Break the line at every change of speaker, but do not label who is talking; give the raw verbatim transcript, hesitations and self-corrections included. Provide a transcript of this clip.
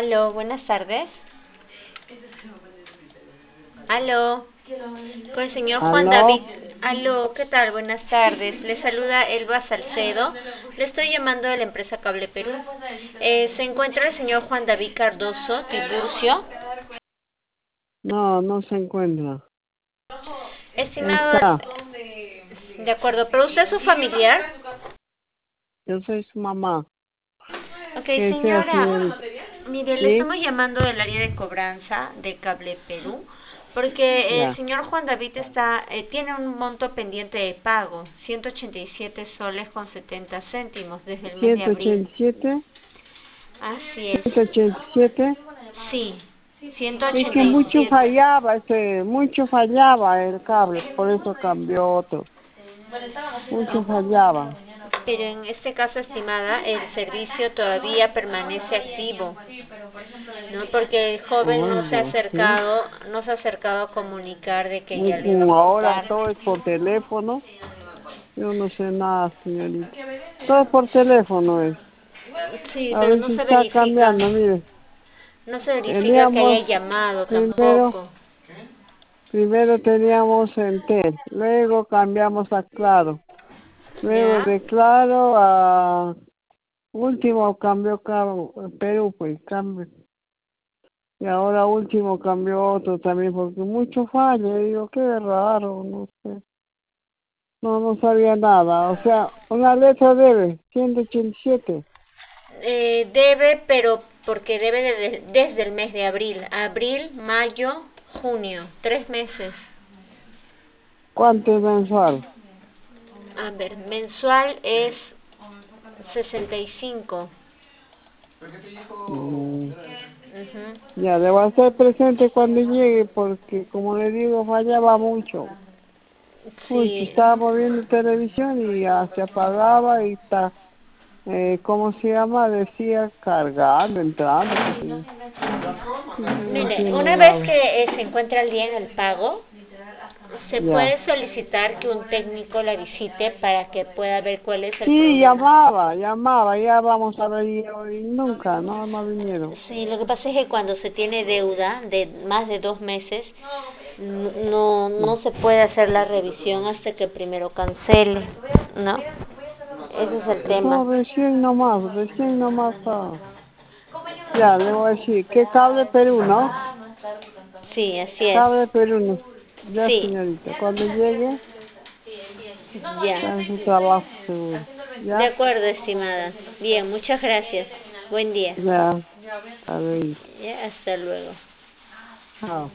Aló, buenas tardes. Aló, con el señor Juan David.
¿Aló?
Aló, ¿qué tal? Buenas tardes. Le saluda Elba Salcedo. Le estoy llamando de la empresa Cable Perú. Eh, ¿Se encuentra el señor Juan David Cardoso Tiburcio?
No, no se encuentra.
Estimado,
Está.
de acuerdo, pero usted es su familiar.
Yo soy su mamá.
Ok,
¿Qué sea,
señora,
señorita?
mire, le
¿Sí?
estamos llamando del área de cobranza de Cable Perú, porque el
Ya.
señor Juan David está, eh, tiene un monto pendiente de pago, ciento ochenta y siete soles con setenta céntimos desde el mes de
ciento
abril.
ochenta y siete.
Así es,
ciento ochenta y siete.
sí, ciento
Es que
ochenta y
mucho
siete.
fallaba, ese, mucho fallaba el cable, por eso cambió otro. Mucho fallaba.
Pero en este caso, estimada, el servicio todavía permanece activo, ¿no? Porque el joven
Ay,
no se ha
no sé.
acercado, no se ha acercado a comunicar de que ya
Y
lo iba a
como ahora
cortar.
todo es por teléfono, yo no sé nada, señorita. Todo por teléfono es.
Sí,
A
pero
ver
no
si
se
está
verifica,
cambiando, mire.
no se verifica que
Teníamos
haya llamado
primero,
tampoco.
primero teníamos Entel, luego cambiamos a Claro, luego
¿Ya?
de Claro a último cambió Cabo- Perú, pues cambio, y ahora último cambió otro también, porque mucho falla, y digo, qué raro, no sé, no, no sabía nada, o sea, una letra debe, ciento ochenta y siete.
Eh, debe, pero porque debe de- desde el mes de abril. Abril, mayo, junio. Tres meses.
¿Cuánto es mensual?
A ver, mensual es sesenta y cinco.
Mm,
Ujú.
ya, debo hacer presente cuando llegue, porque como le digo, fallaba mucho. Mucho,
Sí.
estábamos viendo televisión y ya se apagaba y está, eh, ¿cómo se llama? Decía cargando, entrando, qué sé yo. No
Mire,
entiendo
una vez
nada.
que eh, se encuentra al día en el pago, se
Ya.
puede solicitar que un técnico la visite para que pueda ver cuál es el
Sí,
problema.
llamaba, llamaba, ya vamos a ver y hoy nunca, no, no vinieron.
Sí, lo que pasa es que cuando se tiene deuda de más de dos meses, n- no, no
Sí.
se puede hacer la revisión hasta que primero cancele, ¿no? Ese es el tema.
No, recién nomás, recién nomás. ah. Ya, le voy a decir, ¿qué cable Perú, no?
Sí, así es.
Cable Perú, no. Ya,
Sí,
señorita, cuando llegue,
ya.
está en su trabajo seguro.
De
¿Ya?
acuerdo, estimada. Bien, muchas gracias. Buen día.
Ya, a ver,
Ya, hasta luego.
chao.